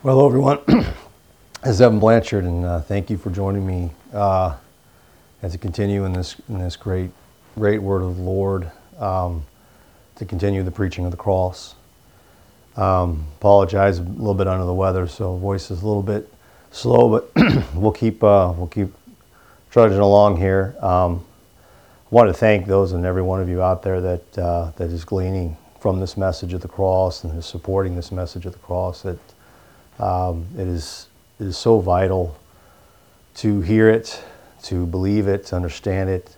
Well, hello everyone. This is Evan Blanchard, and thank you for joining me as I continue in this great word of the Lord to continue the preaching of the cross. Apologize, a little bit under the weather, so voice is a little bit slow, but we'll keep trudging along here. I want to thank those and every one of you out there that is gleaning from this message of the cross and is supporting this message of the cross. That it is so vital to hear it, to believe it, to understand it.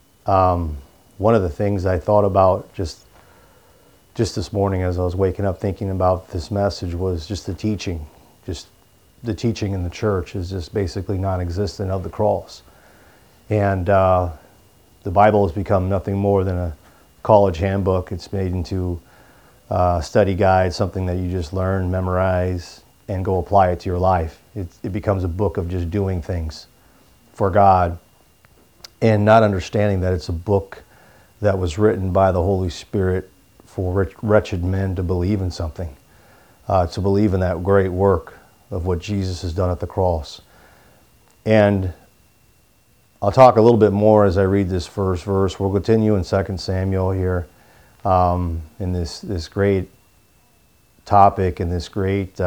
One of the things I thought about just this morning as I was waking up thinking about this message was just the teaching. Just the teaching in the church is just basically non-existent of the cross. And the Bible has become nothing more than a college handbook. It's made into a study guide, something that you just learn, memorize, and go apply it to your life. It becomes a book of just doing things for God and not understanding that it's a book that was written by the Holy Spirit for wretched men to believe in something, to believe in that great work of what Jesus has done at the cross. And I'll talk a little bit more as I read this first verse. We'll continue in 2 Samuel here in this great topic and this great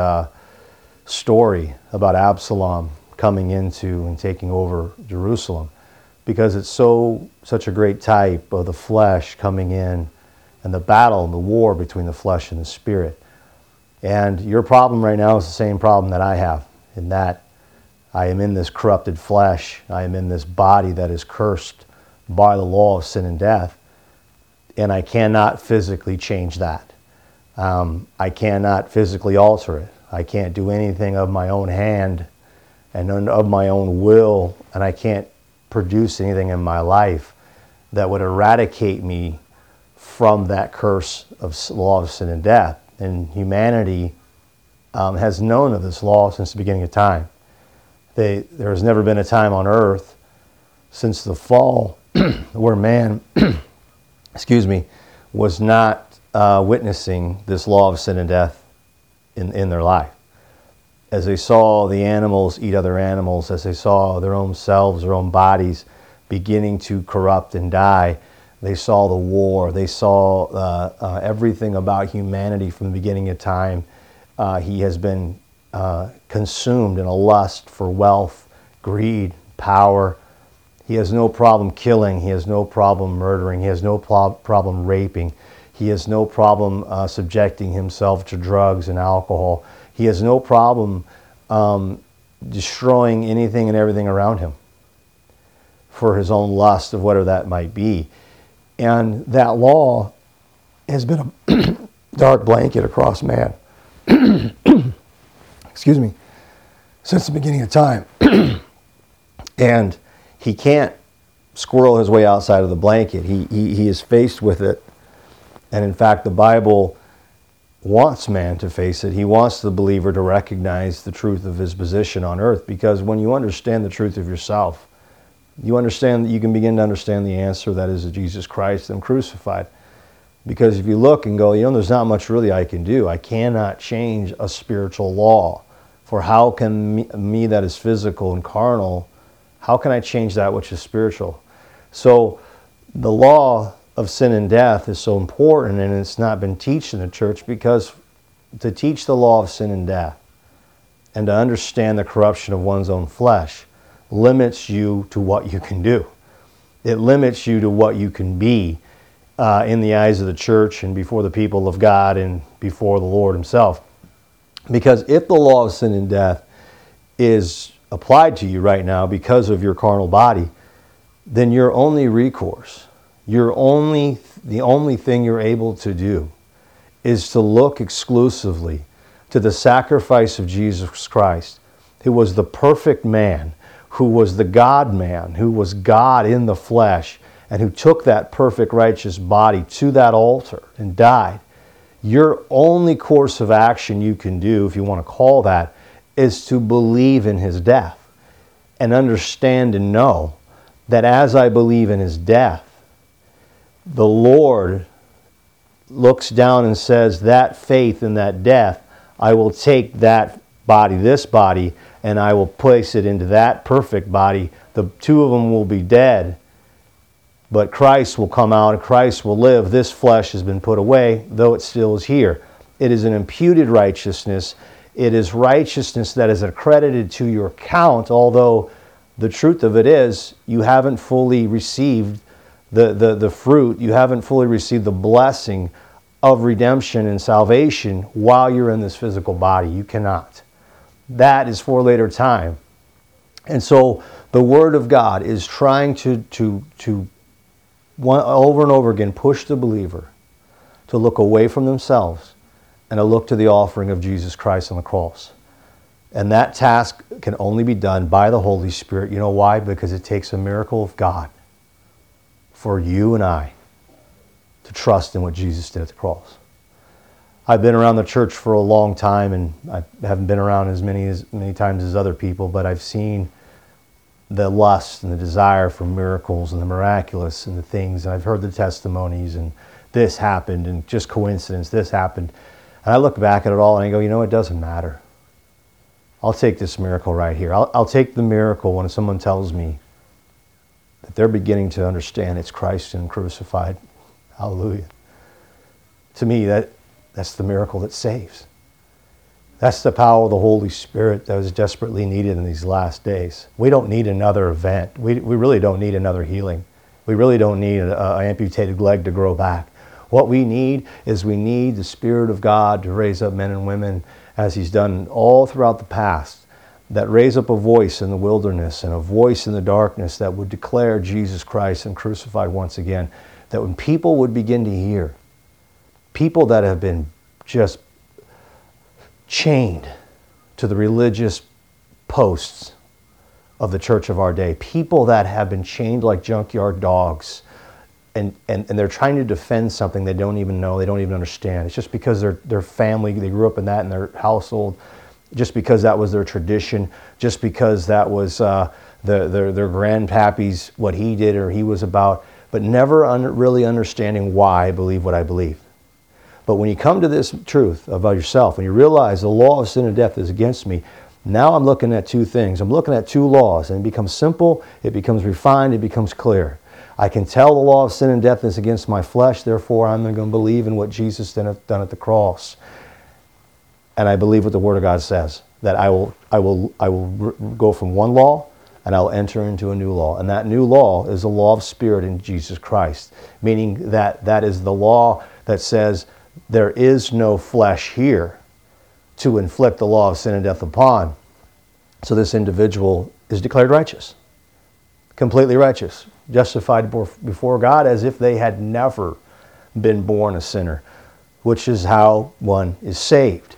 story about Absalom coming into and taking over Jerusalem, because it's such a great type of the flesh coming in and the battle and the war between the flesh and the spirit. And your problem right now is the same problem that I have, in that I am in this corrupted flesh. I am in this body that is cursed by the law of sin and death, and I cannot physically change that. I cannot physically alter it. I can't do anything of my own hand and of my own will, and I can't produce anything in my life that would eradicate me from that curse of law of sin and death. And humanity has known of this law since the beginning of time. There has never been a time on earth since the fall where man, was not witnessing this law of sin and death in their life. As they saw the animals eat other animals, as they saw their own selves, their own bodies beginning to corrupt and die, they saw the war, they saw everything about humanity from the beginning of time. He has been consumed in a lust for wealth, greed, power. He has no problem killing, he has no problem murdering, he has no problem raping. He has no problem subjecting himself to drugs and alcohol. He has no problem destroying anything and everything around him for his own lust of whatever that might be. And that law has been a dark blanket across man. Since the beginning of time. And he can't squirrel his way outside of the blanket. He is faced with it. And in fact, the Bible wants man to face it. He wants the believer to recognize the truth of his position on earth, because when you understand the truth of yourself, you can begin to understand the answer that is Jesus Christ and crucified. Because if you look and go, there's not much really I can do. I cannot change a spiritual law. For how can me that is physical and carnal, how can I change that which is spiritual? So the law of sin and death is so important, and it's not been taught in the church, because to teach the law of sin and death and to understand the corruption of one's own flesh limits you to what you can do. It limits you to what you can be in the eyes of the church and before the people of God and before the Lord himself. Because if the law of sin and death is applied to you right now because of your carnal body, then your only recourse, the only thing you're able to do is to look exclusively to the sacrifice of Jesus Christ, who was the perfect man, who was the God-man, who was God in the flesh, and who took that perfect righteous body to that altar and died. Your only course of action you can do, if you want to call that, is to believe in his death and understand and know that as I believe in his death, the Lord looks down and says, that faith in that death, I will take that this body, and I will place it into that perfect body. The two of them will be dead, but Christ will come out and Christ will live. This flesh has been put away, though it still is here. It is an imputed righteousness. It is righteousness that is accredited to your account, although the truth of it is you haven't fully received the fruit. You haven't fully received the blessing of redemption and salvation while you're in this physical body. You cannot. That is for later time. And so the Word of God is trying to over and over again push the believer to look away from themselves and to look to the offering of Jesus Christ on the cross. And that task can only be done by the Holy Spirit. You know why? Because it takes a miracle of God for you and I to trust in what Jesus did at the cross. I've been around the church for a long time, and I haven't been around as many times as other people, but I've seen the lust and the desire for miracles and the miraculous and the things, and I've heard the testimonies, and this happened, and just coincidence, this happened. And I look back at it all and I go, you know, it doesn't matter. I'll take this miracle right here. I'll take the miracle when someone tells me that they're beginning to understand it's Christ and crucified. Hallelujah. To me, that's the miracle that saves. That's the power of the Holy Spirit that was desperately needed in these last days. We don't need another event. We really don't need another healing. We really don't need an amputated leg to grow back. What we need is we need the Spirit of God to raise up men and women, as He's done all throughout the past, that raise up a voice in the wilderness and a voice in the darkness that would declare Jesus Christ and crucified once again. That when people would begin to hear, people that have been just chained to the religious posts of the church of our day, people that have been chained like junkyard dogs, and they're trying to defend something they don't even know, they don't even understand. It's just because their family, they grew up in that in their household, just because that was their tradition, just because that was their grandpappy's, what he did or he was about, but never really understanding why I believe what I believe. But when you come to this truth about yourself, when you realize the law of sin and death is against me, now I'm looking at two things. I'm looking at two laws, and it becomes simple, it becomes refined, it becomes clear. I can tell the law of sin and death is against my flesh, therefore I'm going to believe in what Jesus done at the cross. And I believe what the Word of God says, that I will go from one law and I'll enter into a new law. And that new law is the law of Spirit in Jesus Christ, meaning that is the law that says there is no flesh here to inflict the law of sin and death upon. So this individual is declared righteous, completely righteous, justified before God as if they had never been born a sinner, which is how one is saved.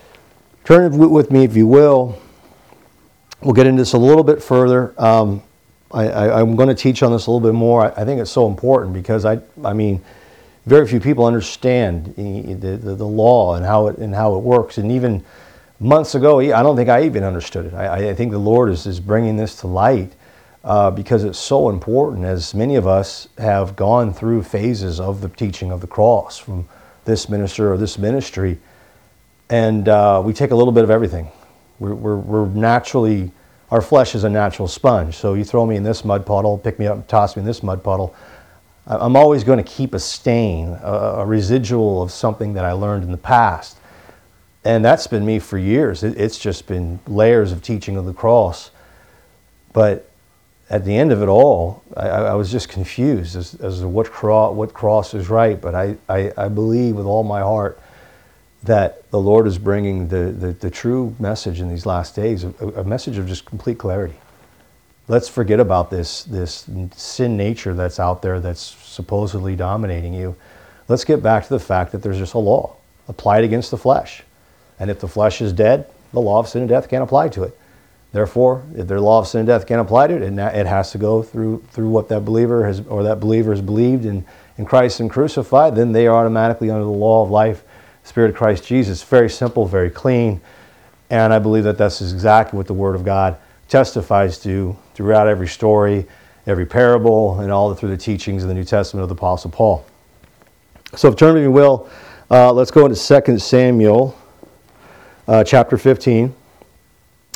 Turn with me, if you will. We'll get into this a little bit further. I'm going to teach on this a little bit more. I think it's so important because I mean, very few people understand the law and how it works. And even months ago, I don't think I even understood it. I think the Lord is bringing this to light because it's so important, as many of us have gone through phases of the teaching of the cross from this minister or this ministry, and we take a little bit of everything. We're naturally, our flesh is a natural sponge. So you throw me in this mud puddle, pick me up and toss me in this mud puddle, I'm always going to keep a stain, a residual of something that I learned in the past. And that's been me for years. It's just been layers of teaching of the cross. But at the end of it all, I was just confused as to what cross is right. But I believe with all my heart that the Lord is bringing the true message in these last days, a message of just complete clarity. Let's forget about this sin nature that's out there that's supposedly dominating you. Let's get back to the fact that there's just a law applied against the flesh. And if the flesh is dead, the law of sin and death can't apply to it. Therefore, if their law of sin and death can't apply to it, it has to go through what that believer has believed in Christ and crucified, then they are automatically under the law of life, Spirit of Christ Jesus. Very simple, very clean. And I believe that that's exactly what the Word of God testifies to throughout every story, every parable, and all through the teachings of the New Testament of the Apostle Paul. So turn, if you will, let's go into 2 Samuel chapter 15.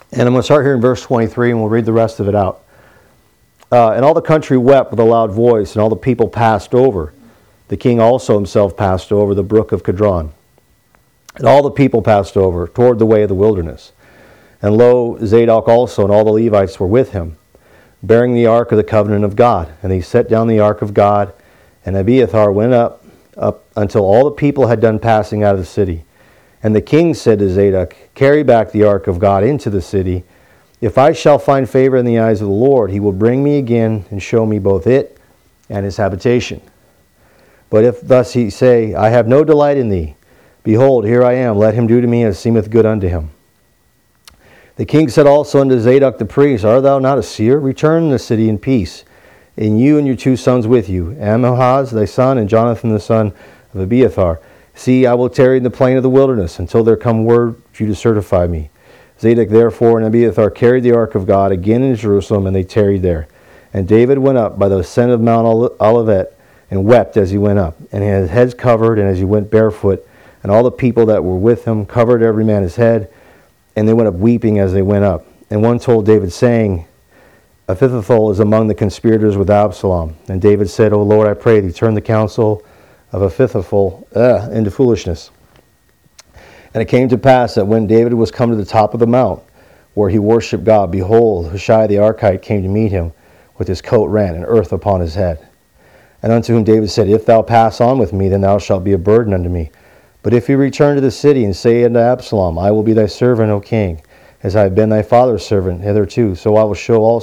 And I'm going to start here in verse 23, and we'll read the rest of it out. And all the country wept with a loud voice, and all the people passed over. The king also himself passed over the brook of Kidron. And all the people passed over toward the way of the wilderness. And lo, Zadok also and all the Levites were with him, bearing the ark of the covenant of God. And they set down the ark of God, and Abiathar went up until all the people had done passing out of the city. And the king said to Zadok, carry back the ark of God into the city. If I shall find favor in the eyes of the Lord, he will bring me again and show me both it and his habitation. But if thus he say, I have no delight in thee, behold, here I am, let him do to me as seemeth good unto him. The king said also unto Zadok the priest, art thou not a seer? Return the city in peace, and you and your 2 sons with you, Ahimaaz thy son, and Jonathan the son of Abiathar. See, I will tarry in the plain of the wilderness until there come word for you to certify me. Zadok therefore and Abiathar carried the ark of God again in Jerusalem, and they tarried there. And David went up by the ascent of Mount Olivet, and wept as he went up, and his head covered, and as he went barefoot. And all the people that were with him covered every man his head, and they went up weeping as they went up. And one told David, saying, Ahithophel is among the conspirators with Absalom. And David said, O Lord, I pray thee, turn the counsel of Ahithophel into foolishness. And it came to pass that when David was come to the top of the mount, where he worshipped God, behold, Hushai the Archite came to meet him, with his coat rent and earth upon his head. And unto whom David said, If thou pass on with me, then thou shalt be a burden unto me. But if you return to the city, and say unto Absalom, I will be thy servant, O king, as I have been thy father's servant hitherto, so I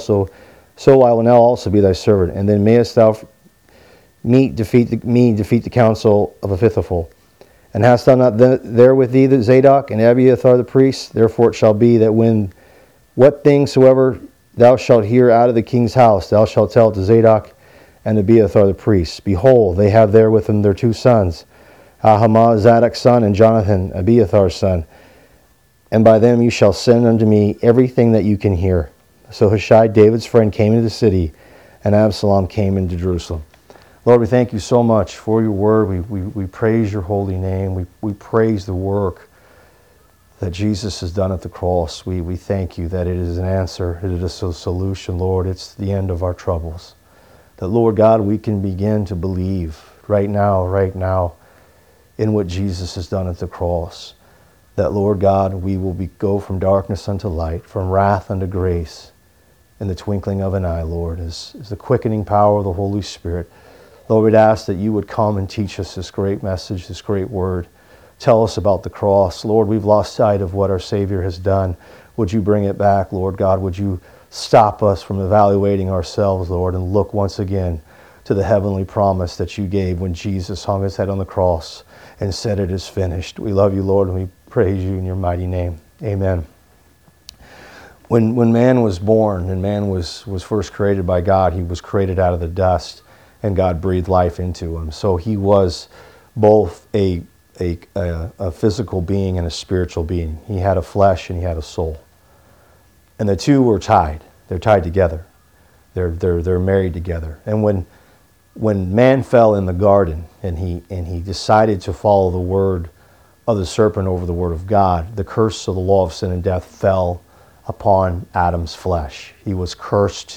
will now also be thy servant. And then mayest thou defeat the counsel of Ahithophel. And hast thou not there with thee the Zadok and Abiathar the priests? Therefore it shall be that when what things soever thou shalt hear out of the king's house, thou shalt tell to Zadok and Abiathar the priests. Behold, they have there with them their 2 sons, Ahimaaz Zadok's son, and Jonathan Abiathar's son. And by them you shall send unto me everything that you can hear. So Hushai, David's friend, came into the city, and Absalom came into Jerusalem. Lord, we thank you so much for your word. We praise your holy name. We praise the work that Jesus has done at the cross. We thank you that it is an answer. It is a solution, Lord. It's the end of our troubles. That, Lord God, we can begin to believe right now, in what Jesus has done at the cross. That, Lord God, we will go from darkness unto light, from wrath unto grace, in the twinkling of an eye, Lord, is the quickening power of the Holy Spirit. Lord, we'd ask that you would come and teach us this great message, this great word. Tell us about the cross. Lord, we've lost sight of what our Savior has done. Would you bring it back, Lord God? Would you stop us from evaluating ourselves, Lord, and look once again to the heavenly promise that you gave when Jesus hung his head on the cross and said, it is finished. We love you, Lord, and we praise you in your mighty name. Amen. When man was born and man was first created by God, he was created out of the dust, and God breathed life into him. So he was both a physical being and a spiritual being. He had a flesh and he had a soul. And the two were tied. They're tied together. They're married together. And when man fell in the garden and he decided to follow the word of the serpent over the word of God, the curse of the law of sin and death fell upon Adam's flesh. He was cursed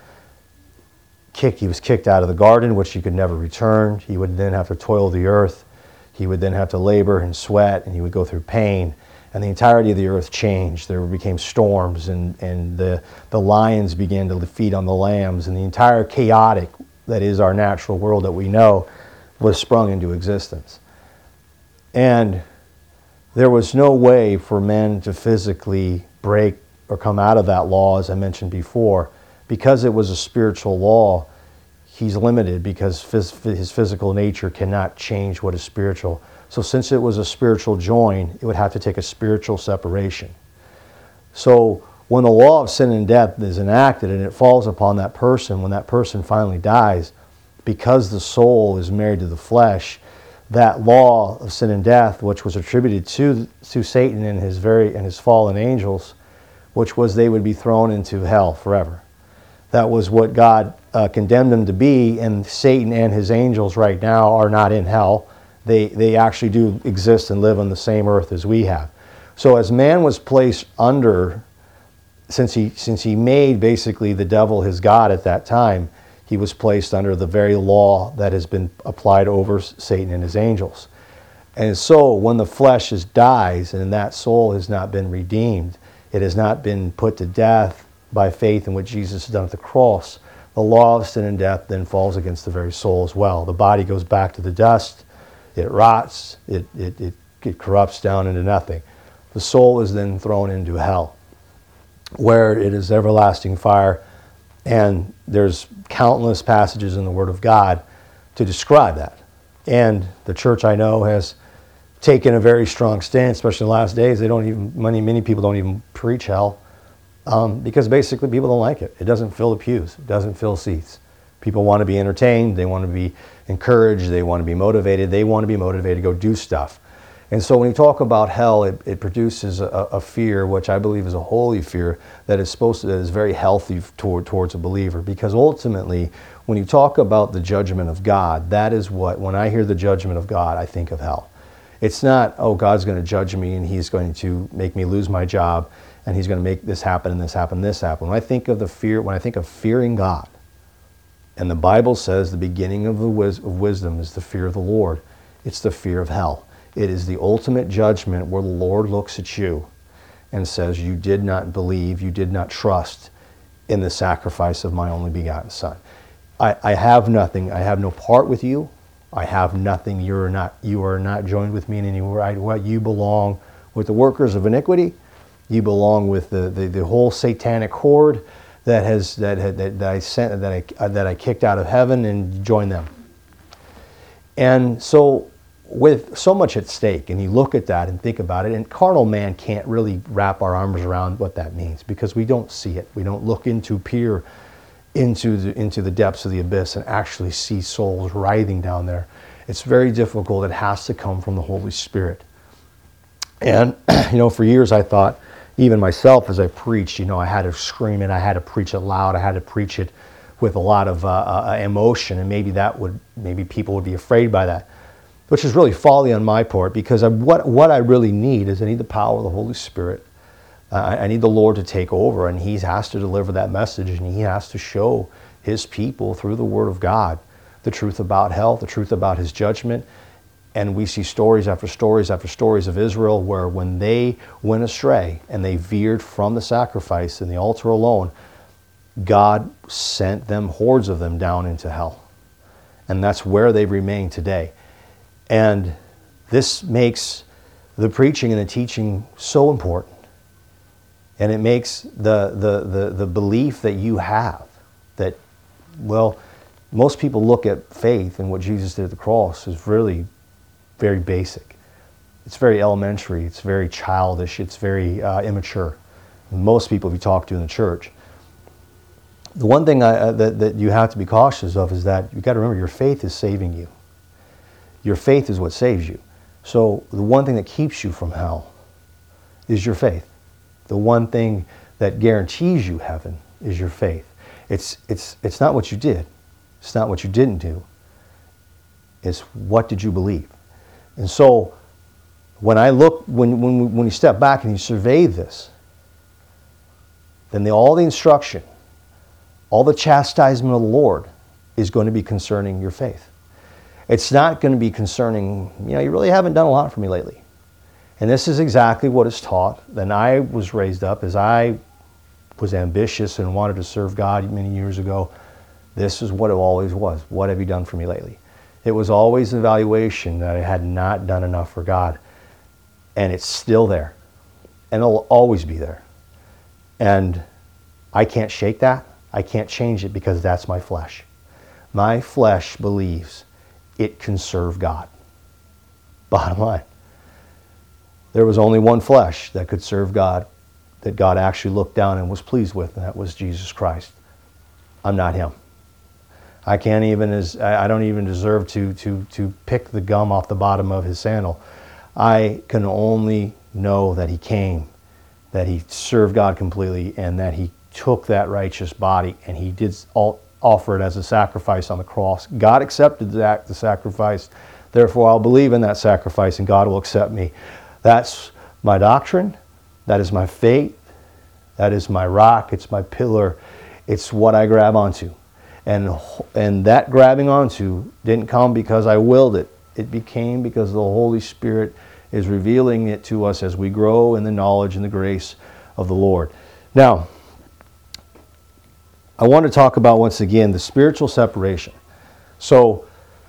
he was kicked out of the garden, which he could never return. He would then have to toil the earth. He would then have to labor and sweat, and he would go through pain. And the entirety of the earth changed. There became storms, and the lions began to feed on the lambs, and the entire chaotic that is our natural world that we know was sprung into existence. And there was no way for men to physically break or come out of that law, as I mentioned before. Because it was a spiritual law, he's limited because his physical nature cannot change what is spiritual. So since it was a spiritual join, it would have to take a spiritual separation. So when the law of sin and death is enacted and it falls upon that person, when that person finally dies, because the soul is married to the flesh, that law of sin and death, which was attributed to Satan and his fallen angels, which was they would be thrown into hell forever. That was what God condemned them to be, and Satan and his angels right now are not in hell. They actually do exist and live on the same earth as we have. So as man was placed under since he made basically the devil his God at that time, he was placed under the very law that has been applied over Satan and his angels. And so when the flesh dies and that soul has not been redeemed, it has not been put to death by faith in what Jesus has done at the cross, the law of sin and death then falls against the very soul as well. The body goes back to the dust, it rots, it corrupts down into nothing. The soul is then thrown into hell, where it is everlasting fire. And there's countless passages in the Word of God to describe that. And the church, I know, has taken a very strong stance, especially in the last days. Many people don't even preach hell because basically people don't like it. It doesn't fill the pews. It doesn't fill seats. People want to be entertained. They want to be encouraged. They want to be motivated. They want to be motivated to go do stuff. And so when you talk about hell, it produces a fear, which I believe is a holy fear, that is very healthy towards a believer. Because ultimately, when you talk about the judgment of God, that is when I hear the judgment of God, I think of hell. It's not, oh, God's going to judge me and he's going to make me lose my job and he's going to make this happen and this happen and this happen. When I think of fearing God, and the Bible says the beginning of wisdom is the fear of the Lord, it's the fear of hell. It is the ultimate judgment where the Lord looks at you and says, you did not believe, you did not trust in the sacrifice of my only begotten Son. I have nothing. I have no part with you. I have nothing. You are not joined with me in any way. You belong with the workers of iniquity. You belong with the whole satanic horde that I kicked out of heaven and joined them. And so, with so much at stake, and you look at that and think about it, and carnal man can't really wrap our arms around what that means because we don't see it. We don't peer into the depths of the abyss and actually see souls writhing down there. It's very difficult. It has to come from the Holy Spirit. And for years I thought, even myself as I preached, I had to scream it, I had to preach it loud, I had to preach it with a lot of emotion, and maybe people would be afraid by that. Which is really folly on my part, because what I really need is I need the power of the Holy Spirit. I need the Lord to take over, and He has to deliver that message, and He has to show His people through the Word of God the truth about hell, the truth about His judgment. And we see stories after stories after stories of Israel where when they went astray and they veered from the sacrifice and the altar alone, God sent them, hordes of them, down into hell. And that's where they remain today. And this makes the preaching and the teaching so important. And it makes the belief that you have that, most people look at faith and what Jesus did at the cross is really very basic. It's very elementary. It's very childish. It's very immature. Most people, if you talk to in the church, the one thing that you have to be cautious of is that you've got to remember your faith is saving you. Your faith is what saves you. So the one thing that keeps you from hell is your faith. The one thing that guarantees you heaven is your faith. It's not what you did. It's not what you didn't do. It's what did you believe. And so when you step back and you survey this, then all the instruction, all the chastisement of the Lord is going to be concerning your faith. It's not going to be concerning, you really haven't done a lot for me lately. And this is exactly what is taught. Then I was raised up as I was ambitious and wanted to serve God many years ago. This is what it always was. What have you done for me lately? It was always an evaluation that I had not done enough for God. And it's still there. And it'll always be there. And I can't shake that. I can't change it because that's my flesh. My flesh believes it can serve God. Bottom line. There was only one flesh that could serve God, that God actually looked down and was pleased with, and that was Jesus Christ. I'm not Him. I don't even deserve to pick the gum off the bottom of His sandal. I can only know that He came, that He served God completely, and that He took that righteous body and He did offer it as a sacrifice on the cross. God accepted the sacrifice. Therefore, I'll believe in that sacrifice and God will accept me. That's my doctrine. That is my faith. That is my rock. It's my pillar. It's what I grab onto. And that grabbing onto didn't come because I willed it. It became because the Holy Spirit is revealing it to us as we grow in the knowledge and the grace of the Lord. Now, I want to talk about, once again, the spiritual separation. So,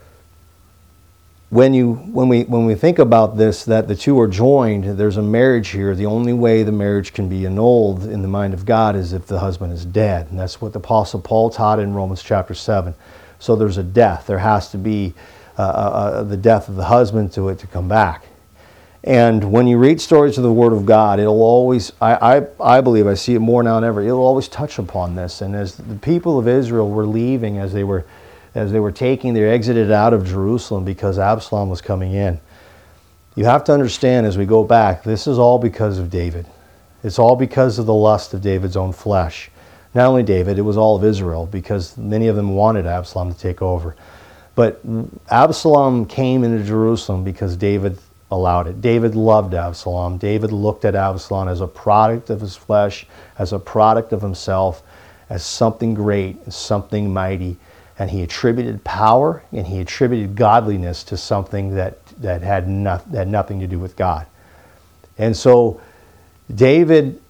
when we think about this, that the two are joined, there's a marriage here. The only way the marriage can be annulled in the mind of God is if the husband is dead. And that's what the Apostle Paul taught in Romans chapter 7. So there's a death. There has to be the death of the husband to come back. And when you read stories of the Word of God, it'll always, I believe, I see it more now than ever, it'll always touch upon this. And as the people of Israel were leaving, as they were taking, they exited out of Jerusalem because Absalom was coming in. You have to understand, as we go back, this is all because of David. It's all because of the lust of David's own flesh. Not only David, it was all of Israel, because many of them wanted Absalom to take over. But Absalom came into Jerusalem because David allowed it. David loved Absalom. David looked at Absalom as a product of his flesh, as a product of himself, as something great, as something mighty. And he attributed power and he attributed godliness to something that had nothing to do with God. And so David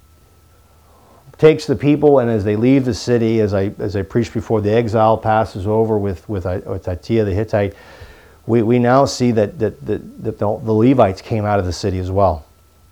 takes the people, and as they leave the city, as I preached before, the exile passes over with Atiyah the Hittite. We now see that the Levites came out of the city as well.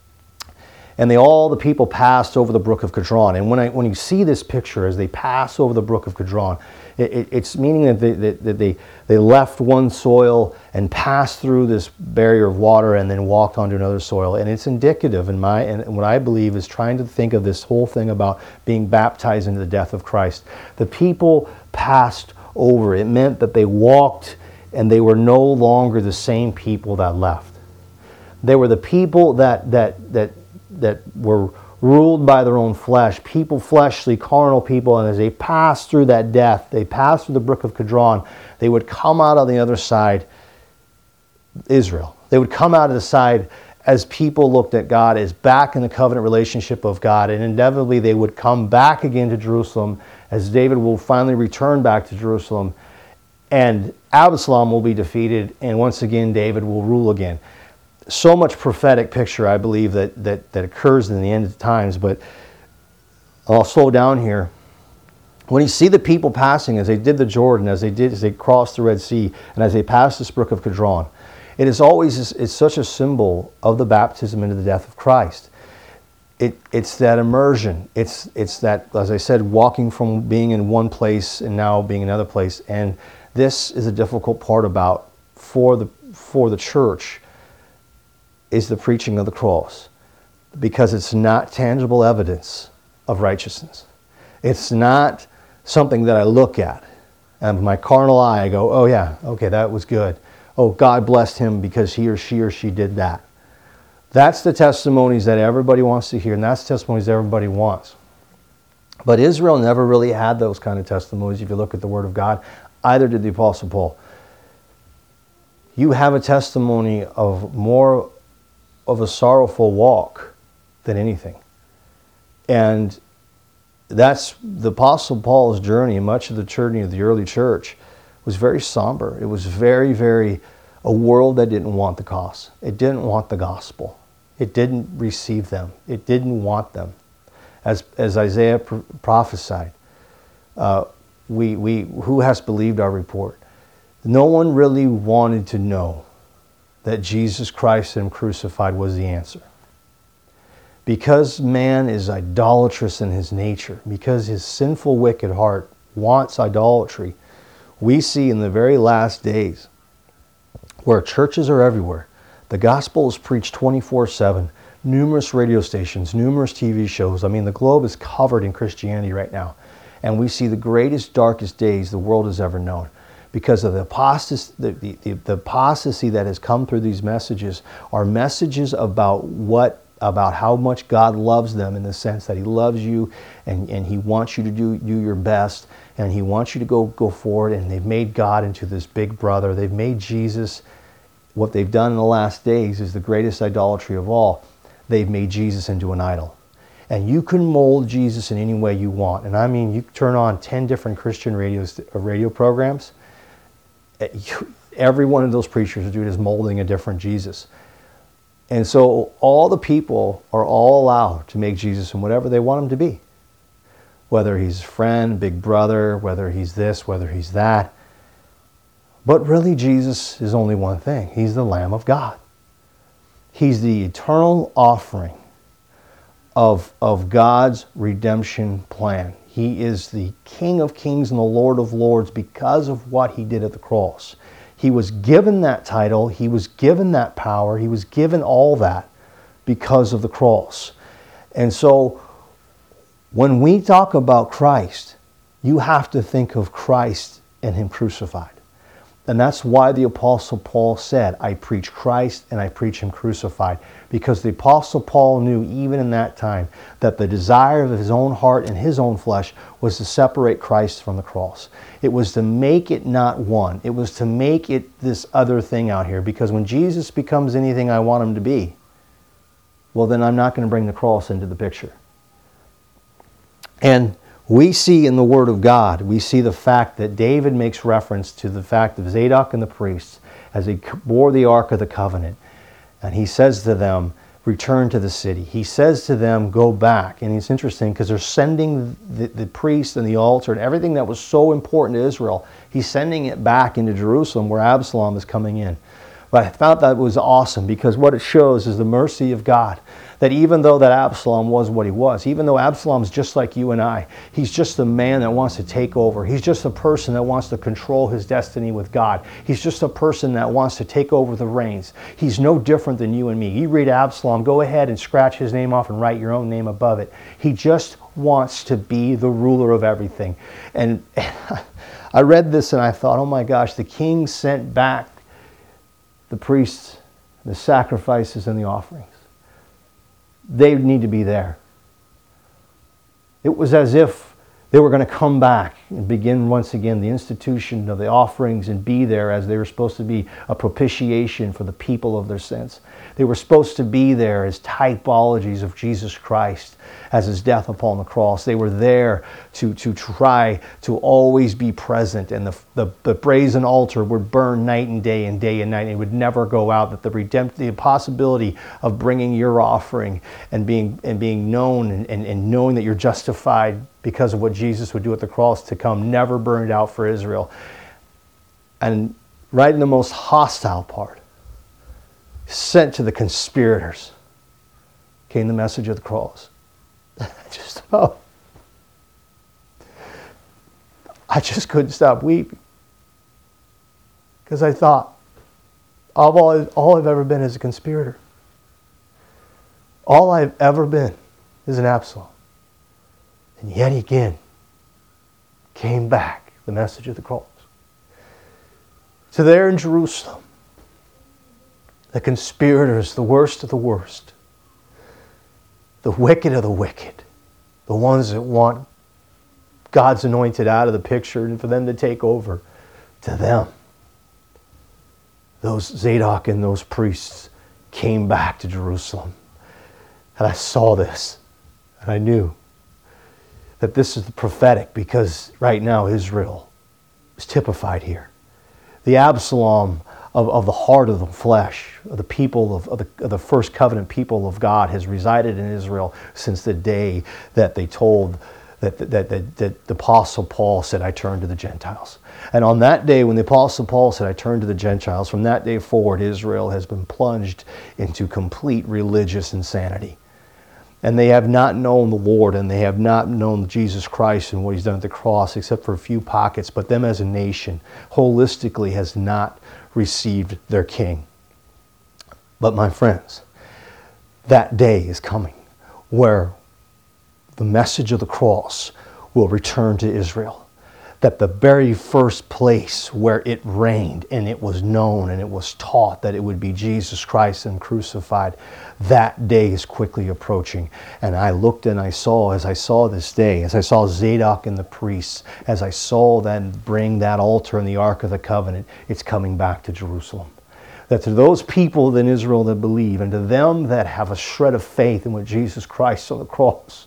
And all the people passed over the brook of Kidron. And when you see this picture, as they pass over the brook of Kidron, it's meaning that they left one soil and passed through this barrier of water and then walked onto another soil. And it's indicative and what I believe is trying to think of this whole thing about being baptized into the death of Christ. The people passed over. It meant that they walked, and they were no longer the same people that left. They were the people that were ruled by their own flesh, people, fleshly, carnal people, and as they passed through that death, they passed through the brook of Kidron, they would come out on the other side, Israel. They would come out of the side as people looked at God as back in the covenant relationship of God, and inevitably they would come back again to Jerusalem as David will finally return back to Jerusalem, and Absalom will be defeated, and once again David will rule again. So much prophetic picture, I believe, that occurs in the end of times, but I'll slow down here. When you see the people passing, as they did the Jordan, as they crossed the Red Sea, and as they passed this brook of Kidron, it's such a symbol of the baptism into the death of Christ. It's that immersion. It's that, as I said, walking from being in one place and now being in another place. And this is a difficult part about for the church, is the preaching of the cross, because it's not tangible evidence of righteousness. It's not something that I look at and with my carnal eye I go, oh yeah, okay, that was good. Oh, God blessed him because he or she did that. That's the testimonies that everybody wants to hear, and that's the testimonies that everybody wants. But Israel never really had those kind of testimonies if you look at the Word of God. Either did the Apostle Paul. You have a testimony of more of a sorrowful walk than anything. And that's the Apostle Paul's journey, and much of the journey of the early church was very somber. It was very, very a world that didn't want the cause. It didn't want the gospel. It didn't receive them. It didn't want them. As Isaiah prophesied, who has believed our report? No one really wanted to know that Jesus Christ and Him crucified was the answer. Because man is idolatrous in his nature, because his sinful, wicked heart wants idolatry, we see in the very last days, where churches are everywhere, the gospel is preached 24/7, numerous radio stations, numerous TV shows. I mean, the globe is covered in Christianity right now. And we see the greatest, darkest days the world has ever known. Because of the apostasy that has come through these messages are messages about how much God loves them, in the sense that He loves you and He wants you to do your best, and He wants you to go forward, and they've made God into this big brother. They've made Jesus, what they've done in the last days is the greatest idolatry of all. They've made Jesus into an idol. And you can mold Jesus in any way you want. And I mean, you turn on 10 different Christian radio programs. Every one of those preachers is molding a different Jesus. And so all the people are all allowed to make Jesus in whatever they want him to be. Whether he's friend, big brother, whether he's this, whether he's that. But really, Jesus is only one thing. He's the Lamb of God. He's the eternal offering of God's redemption plan. He is the King of Kings and the Lord of Lords because of what he did at the cross. He was given that title. He was given that power. He was given all that because of the cross. And so when we talk about Christ, you have to think of Christ and him crucified. And that's why the Apostle Paul said, I preach Christ and I preach him crucified. Because the Apostle Paul knew even in that time that the desire of his own heart and his own flesh was to separate Christ from the cross. It was to make it not one. It was to make it this other thing out here. Because when Jesus becomes anything I want him to be, well, then I'm not going to bring the cross into the picture. And we see in the Word of God, we see the fact that David makes reference to the fact of Zadok and the priests as they bore the Ark of the Covenant. And he says to them, return to the city. He says to them, go back. And it's interesting because they're sending the priest and the altar and everything that was so important to Israel. He's sending it back into Jerusalem where Absalom is coming in. But I thought that was awesome because what it shows is the mercy of God. That even though that Absalom was what he was, even though Absalom's just like you and I, he's just a man that wants to take over. He's just a person that wants to control his destiny with God. He's just a person that wants to take over the reins. He's no different than you and me. You read Absalom, go ahead and scratch his name off and write your own name above it. He just wants to be the ruler of everything. And I read this and I thought, oh my gosh, the king sent back the priests, the sacrifices, and the offerings. They need to be there. It was as if they were going to come back and begin once again the institution of the offerings and be there as they were supposed to be a propitiation for the people of their sins. They were supposed to be there as typologies of Jesus Christ as his death upon the cross. They were there to try to always be present, and the brazen altar would burn night and day and night. It would never go out. That the possibility of bringing your offering and being known and knowing that you're justified because of what Jesus would do at the cross to come never burned out for Israel. And right in the most hostile part, sent to the conspirators, came the message of the cross. I just couldn't stop weeping. Because I thought, all I've ever been is a conspirator. All I've ever been is an Absalom. And yet again, came back the message of the cross. So there in Jerusalem, the conspirators, the worst of the worst, the wicked of the wicked, the ones that want God's anointed out of the picture and for them to take over, to them, those Zadok and those priests came back to Jerusalem. And I saw this, and I knew that this is the prophetic, because right now Israel is typified here. The Absalom of the heart of the flesh, of the people of the first covenant people of God, has resided in Israel since the day that they told that the Apostle Paul said, I turn to the Gentiles. And on that day when the Apostle Paul said, I turn to the Gentiles, from that day forward, Israel has been plunged into complete religious insanity. And they have not known the Lord, and they have not known Jesus Christ and what he's done at the cross, except for a few pockets. But them as a nation, holistically, has not received their king. But my friends, that day is coming where the message of the cross will return to Israel. That the very first place where it reigned and it was known and it was taught that it would be Jesus Christ and crucified, that day is quickly approaching. And I looked and I saw, as I saw this day, as I saw Zadok and the priests, as I saw them bring that altar and the Ark of the Covenant, it's coming back to Jerusalem. that to those people in Israel that believe, and to them that have a shred of faith in what Jesus Christ on the cross,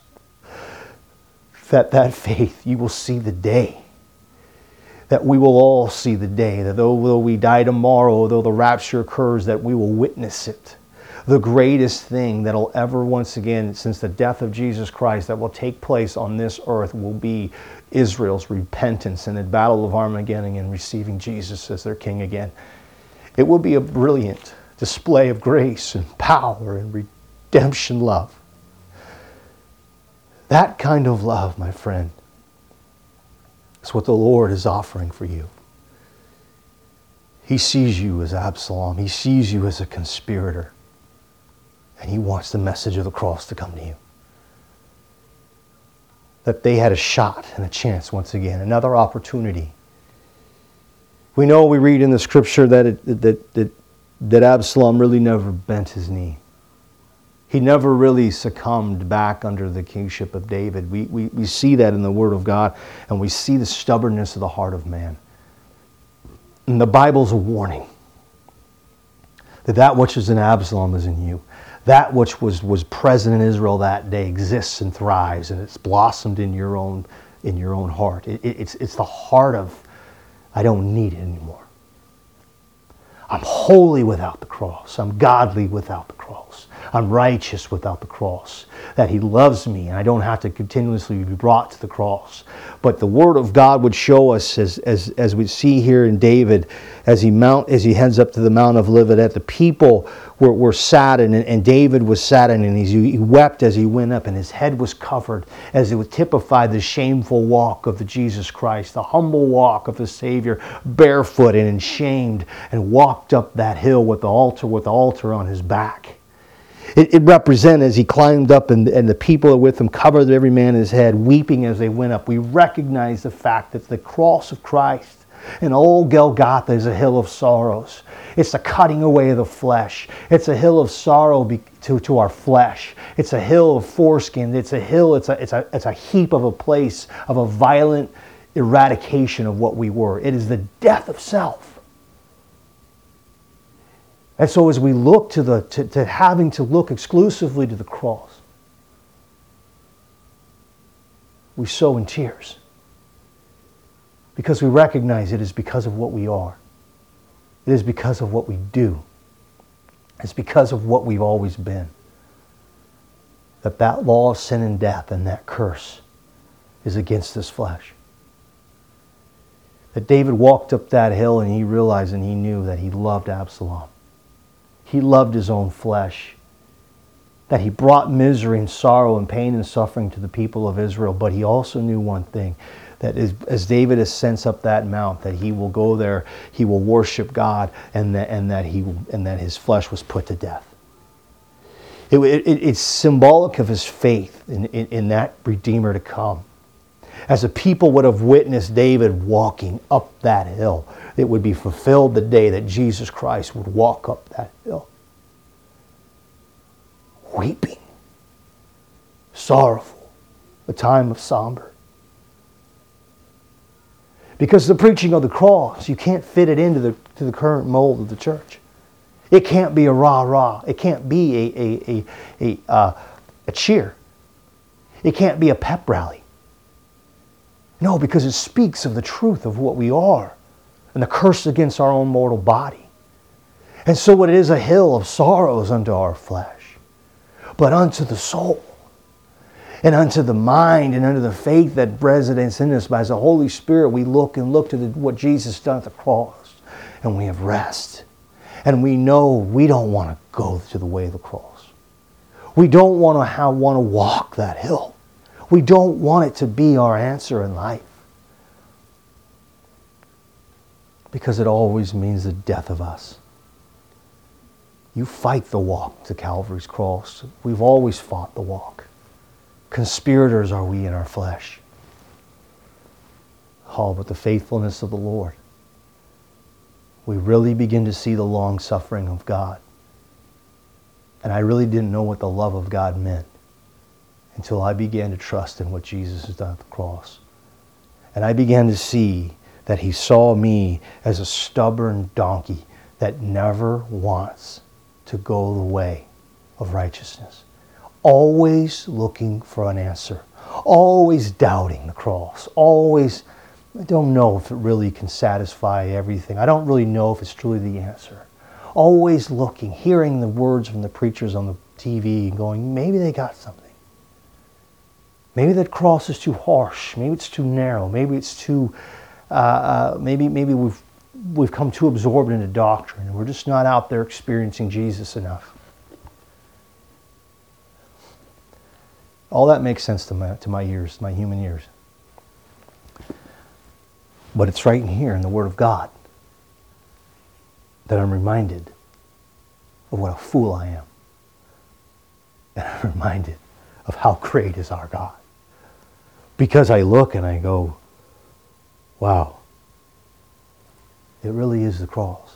that faith, you will see the day. That we will all see the day. That though we die tomorrow, though the rapture occurs, that we will witness it. The greatest thing that will ever, once again, since the death of Jesus Christ, that will take place on this earth will be Israel's repentance and the battle of Armageddon and receiving Jesus as their king again. It will be a brilliant display of grace and power and redemption love. That kind of love, my friend, is what the Lord is offering for you. He sees you as Absalom. He sees you as a conspirator. And He wants the message of the cross to come to you. That they had a shot and a chance once again, another opportunity. We know, we read in the scripture that Absalom really never bent his knee. He never really succumbed back under the kingship of David. We see that in the Word of God, and we see the stubbornness of the heart of man. And the Bible's a warning that which is in Absalom is in you. That which was present in Israel that day exists and thrives, and it's blossomed in your own heart. It's the heart of, I don't need it anymore. I'm holy without the cross. I'm godly without the cross. I'm righteous without the cross. That He loves me and I don't have to continuously be brought to the cross. But the Word of God would show us, as we see here in David, as he heads up to the Mount of Olivet, the people were saddened, and David was saddened, and he wept as he went up, and his head was covered, as it would typify the shameful walk of the Jesus Christ, the humble walk of the Savior, barefoot and ashamed, and walked up that hill with the altar on his back. It represented, as he climbed up and the people with him covered every man his head, weeping as they went up. We recognize the fact that the cross of Christ and old Golgotha is a hill of sorrows. It's the cutting away of the flesh. It's a hill of sorrow to our flesh. It's a hill of foreskin. It's a hill, it's a heap of a place of a violent eradication of what we were. It is the death of self. And so as we look to having to look exclusively to the cross, we sow in tears. Because we recognize it is because of what we are. It is because of what we do. It's because of what we've always been. That law of sin and death and that curse is against this flesh. That David walked up that hill and he realized and he knew that he loved Absalom. He loved his own flesh. That he brought misery and sorrow and pain and suffering to the people of Israel. But he also knew one thing, that as David ascends up that mount, that he will go there, he will worship God, and that his flesh was put to death. It's symbolic of his faith in that Redeemer to come. As the people would have witnessed David walking up that hill, it would be fulfilled the day that Jesus Christ would walk up that hill. Weeping, sorrowful, a time of somber. Because the preaching of the cross, you can't fit it into the current mold of the church. It can't be a rah-rah. It can't be a cheer. It can't be a pep rally. No, because it speaks of the truth of what we are and the curse against our own mortal body. And so it is a hill of sorrows unto our flesh, but unto the soul and unto the mind and unto the faith that residence in us by the Holy Spirit, we look to what Jesus done at the cross, and we have rest. And we know we don't want to go to the way of the cross. We don't want to walk that hill. We don't want it to be our answer in life. Because it always means the death of us. You fight the walk to Calvary's cross. We've always fought the walk. Conspirators are we in our flesh. Oh, but the faithfulness of the Lord. We really begin to see the long suffering of God. And I really didn't know what the love of God meant until I began to trust in what Jesus has done at the cross. And I began to see that He saw me as a stubborn donkey that never wants to go the way of righteousness. Always looking for an answer. Always doubting the cross. Always, I don't know if it really can satisfy everything. I don't really know if it's truly the answer. Always looking, hearing the words from the preachers on the TV and going, maybe they got something. Maybe that cross is too harsh. Maybe it's too narrow. Maybe it's too, maybe we've come too absorbed into doctrine and we're just not out there experiencing Jesus enough. All that makes sense to my ears, my human ears. But it's right in here in the Word of God that I'm reminded of what a fool I am. And I'm reminded of how great is our God. Because I look and I go, wow, it really is the cross.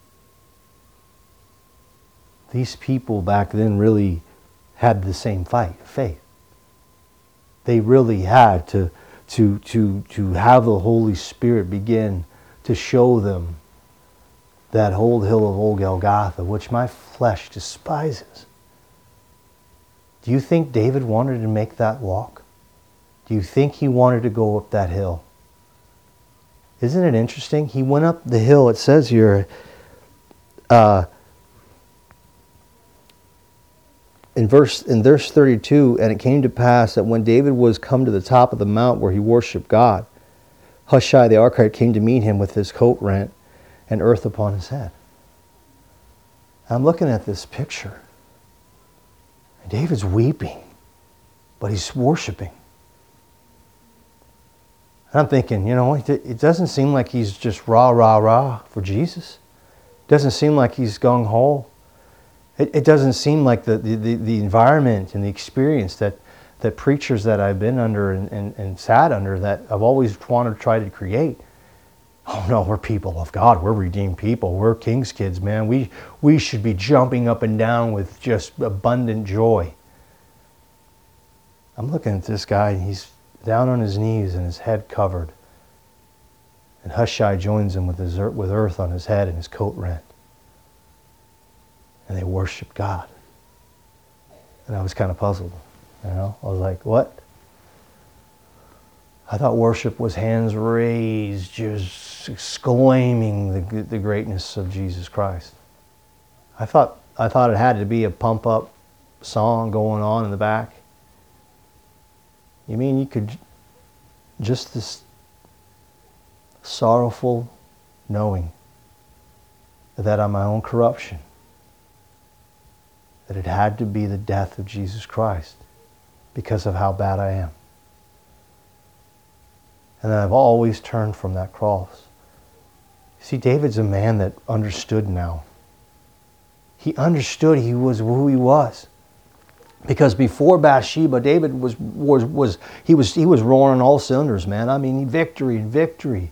These people back then really had the same faith. They really had to have the Holy Spirit begin to show them that whole hill of old Golgotha, which my flesh despises. Do you think David wanted to make that walk? Do you think he wanted to go up that hill? Isn't it interesting? He went up the hill, it says here, in verse 32, and it came to pass that when David was come to the top of the mount where he worshipped God, Hushai the Archite came to meet him with his coat rent and earth upon his head. I'm looking at this picture. And David's weeping, but he's worshiping. And I'm thinking, it doesn't seem like he's just rah for Jesus. It doesn't seem like he's gung-ho. It doesn't seem like the environment and the experience that preachers that I've been under and sat under that I've always wanted to try to create. Oh no, we're people of God. We're redeemed people. We're king's kids, man. We should be jumping up and down with just abundant joy. I'm looking at this guy and he's down on his knees and his head covered. And Hushai joins him with earth on his head and his coat rent. And they worshiped God. And I was kind of puzzled. I was like, what? I thought worship was hands raised, just exclaiming the greatness of Jesus Christ. I thought it had to be a pump up song going on in the back. You mean you could just this sorrowful knowing that on my own corruption, that it had to be the death of Jesus Christ because of how bad I am. And I've always turned from that cross. See, David's a man that understood now. He understood he was who he was. Because before Bathsheba, David was roaring all cylinders, man. I mean, victory and victory.